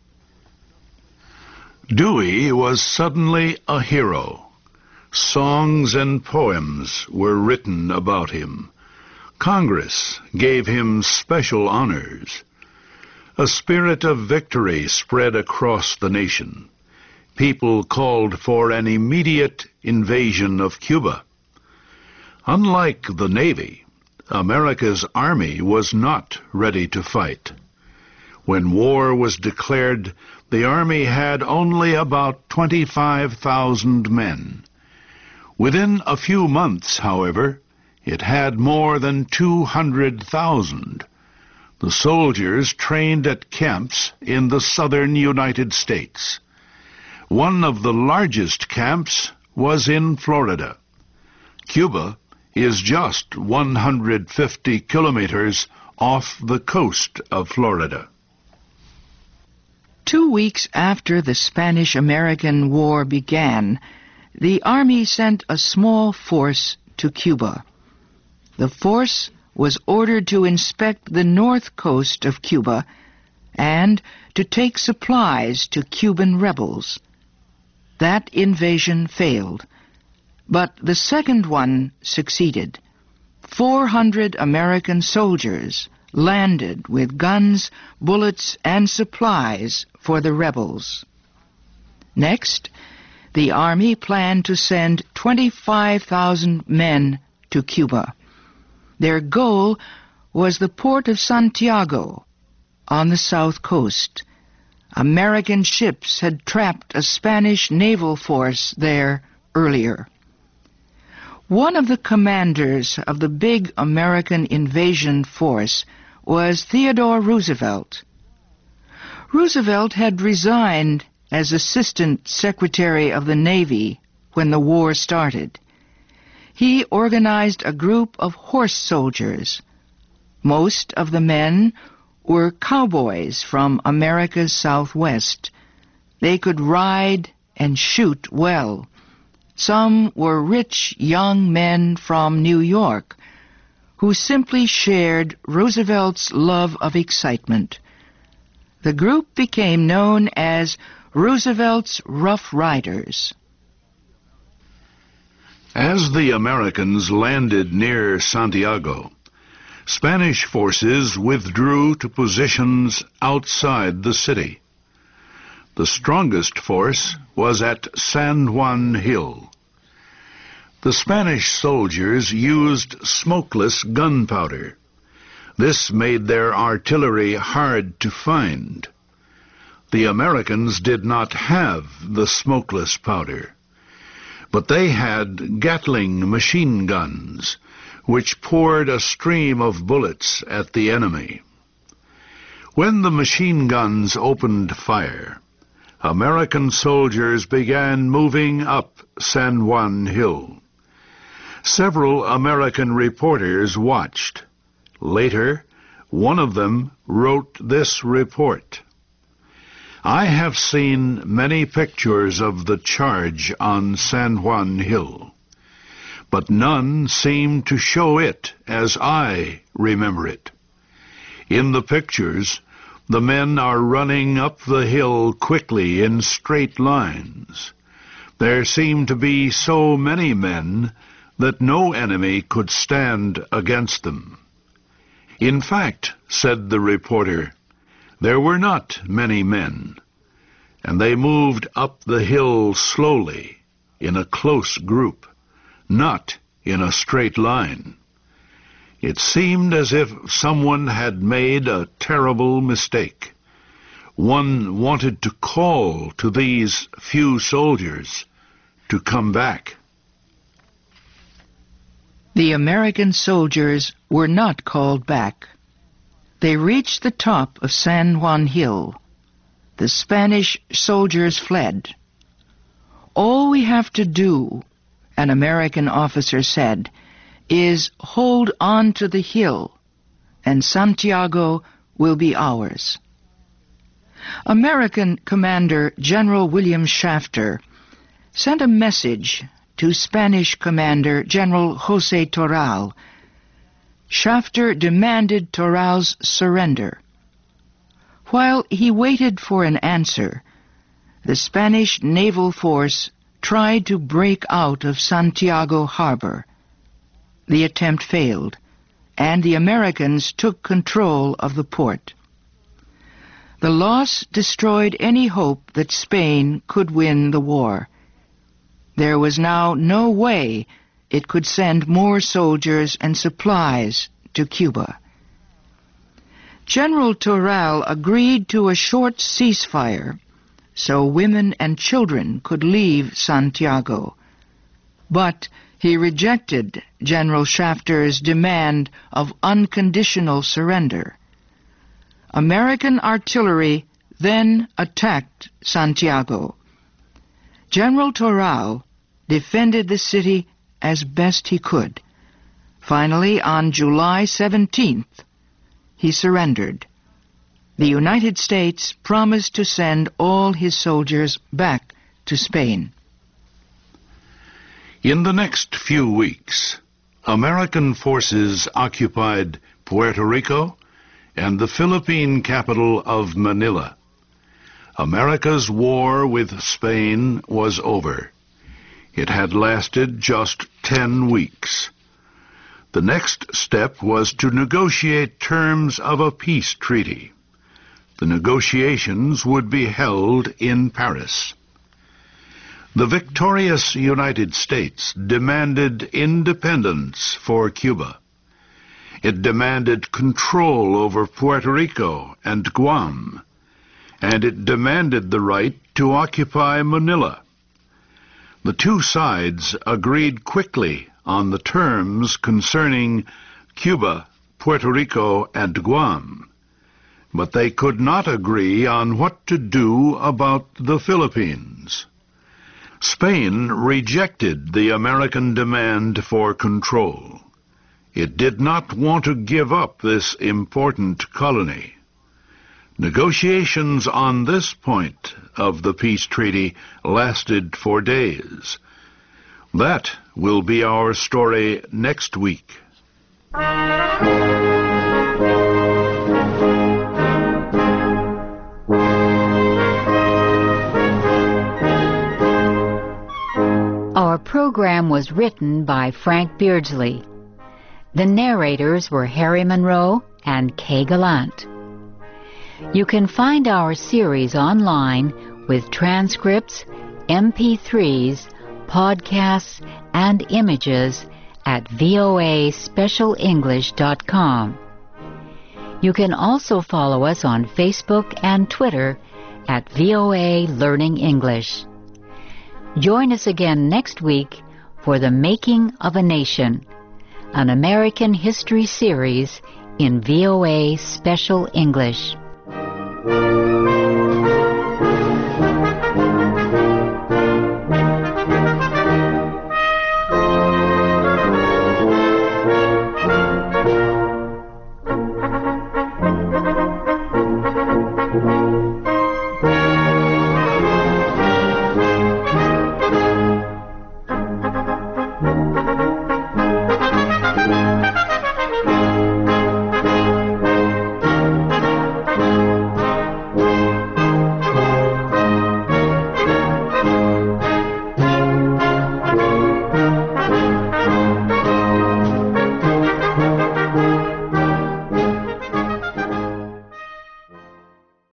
Dewey was suddenly a hero. Songs and poems were written about him. Congress gave him special honors. A spirit of victory spread across the nation. People called for an immediate invasion of Cuba. Unlike the Navy, America's Army was not ready to fight. When war was declared, the Army had only about twenty-five thousand men. Within a few months, however, it had more than two hundred thousand. The soldiers trained at camps in the southern United States. One of the largest camps was in Florida. Cuba is just one hundred fifty kilometers off the coast of Florida. Two weeks after the Spanish-American War began, the Army sent a small force to Cuba. The force was ordered to inspect the north coast of Cuba and to take supplies to Cuban rebels. That invasion failed, but the second one succeeded. Four hundred American soldiers landed with guns, bullets, and supplies for the rebels. Next, the Army planned to send twenty-five thousand men to Cuba. Their goal was the port of Santiago on the south coast. American ships had trapped a Spanish naval force there earlier. One of the commanders of the big American invasion force was Theodore Roosevelt. Roosevelt had resigned as Assistant Secretary of the Navy when the war started. He organized a group of horse soldiers. Most of the men were cowboys from America's Southwest. They could ride and shoot well. Some were rich young men from New York who simply shared Roosevelt's love of excitement. The group became known as Roosevelt's Rough Riders. As the Americans landed near Santiago, Spanish forces withdrew to positions outside the city. The strongest force was at San Juan Hill. The Spanish soldiers used smokeless gunpowder. This made their artillery hard to find. The Americans did not have the smokeless powder, but they had Gatling machine guns, which poured a stream of bullets at the enemy. When the machine guns opened fire, American soldiers began moving up San Juan Hill. Several American reporters watched. Later, one of them wrote this report. I have seen many pictures of the charge on San Juan Hill, but none seem to show it as I remember it. In the pictures, the men are running up the hill quickly in straight lines. There seem to be so many men that no enemy could stand against them. In fact, said the reporter, there were not many men, and they moved up the hill slowly, in a close group, not in a straight line. It seemed as if someone had made a terrible mistake. One wanted to call to these few soldiers to come back. The American soldiers were not called back. They reached the top of San Juan Hill. The Spanish soldiers fled. All we have to do, an American officer said, is hold on to the hill, and Santiago will be ours. American Commander General William Shafter sent a message to Spanish Commander General José Toral. Shafter demanded Toral's surrender. While he waited for an answer, the Spanish naval force tried to break out of Santiago harbor. The attempt failed, and the Americans took control of the port. The loss destroyed any hope that Spain could win the war. There was now no way it could send more soldiers and supplies to Cuba. General Toral agreed to a short ceasefire so women and children could leave Santiago, but he rejected General Shafter's demand of unconditional surrender. American artillery then attacked Santiago. General Toral defended the city as best he could. Finally, on July seventeenth, he surrendered. The United States promised to send all his soldiers back to Spain. In the next few weeks, American forces occupied Puerto Rico and the Philippine capital of Manila. America's war with Spain was over. It had lasted just ten weeks. The next step was to negotiate terms of a peace treaty. The negotiations would be held in Paris. The victorious United States demanded independence for Cuba. It demanded control over Puerto Rico and Guam, and it demanded the right to occupy Manila. The two sides agreed quickly on the terms concerning Cuba, Puerto Rico, and Guam, but they could not agree on what to do about the Philippines. Spain rejected the American demand for control. It did not want to give up this important colony. Negotiations on this point of the peace treaty lasted for days. That will be our story next week. Our program was written by Frank Beardsley. The narrators were Harry Monroe and Kay Gallant. You can find our series online with transcripts, M P threes, podcasts, and images at V O A special english dot com. You can also follow us on Facebook and Twitter at V O A Learning English. Join us again next week for The Making of a Nation, an American history series in V O A Special English.